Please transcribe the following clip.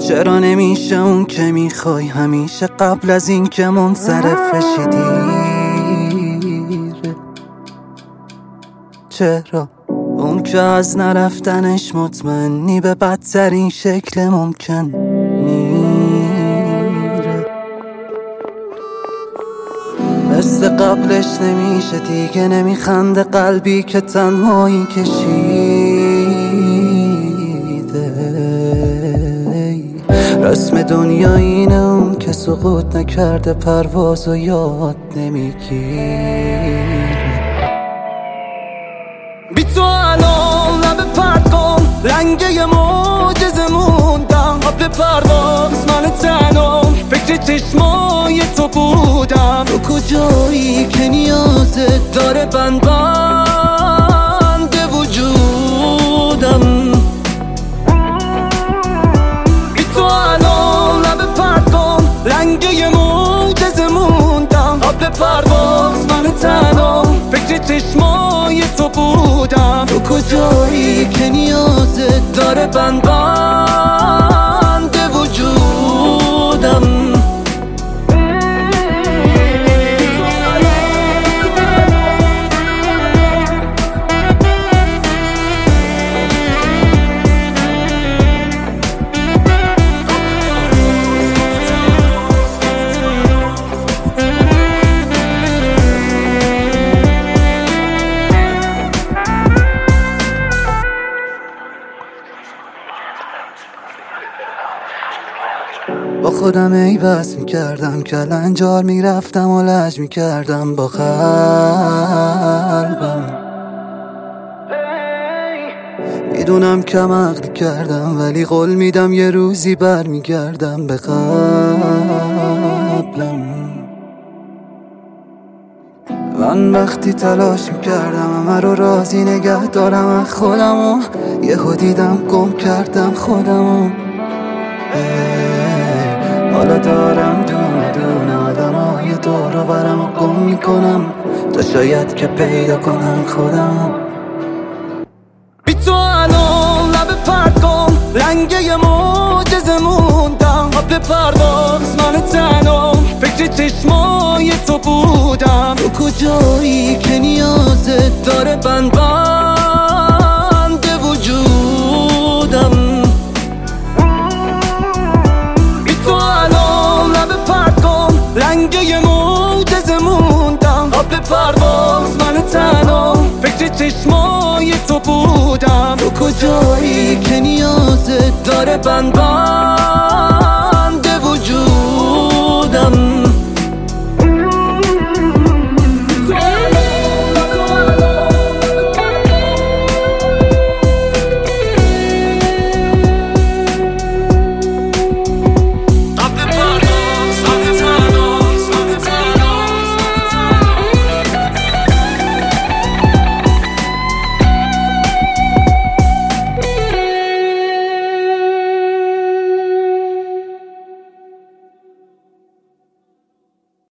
چرا نمیشه اون که میخوای همیشه قبل از این که منصرفشی دیره؟ چرا اون که از نرفتنش مطمئنی به بدترین شکل ممکن میره؟ مثل قبلش نمیشه دیگه، نمیخنده قلبی که تنهایی کشیده. رسم دنیا اینه اون که سقوط نکرده پرواز و یاد نمیگیره. بی تو الان لب پرت کن، لنگه معجزه موندم. به پرواز من تنم، فکر چشمای تو بودم. تو کجایی که نیازت داره بند وجودم. بی تو الان لب پرت کن، لنگه معجزه موندم. به پرواز من تنم، فکر چشمای تو بودم. تو کجایی که نیازت داره بند وجودم. با خودم ای بس میکردم، کلنجار میرفتم و لج میکردم با قلبم. میدونم کم عقلی کردم، ولی قول میدم یه روزی بر میگردم به قبلم. من وقتی تلاش میکردم همه رو راضی نگه دارم از خودم و یهو دیدم گم کردم خودم و حالا دارم دونه دونه آدمای دور و برم و گم میکنم تا شاید که پیدا کنم خودم. بی تو الان لب پرت کن، لنگه معجزه موندم. به پرواز من تنم، فکر چشمای تو بودم. تو کجایی که نیازت داره بند وجودم. لنگه معجزه موندم. به پرواز من تنم، فکر چشمای تو بودم. تو کجایی که نیازت داره بند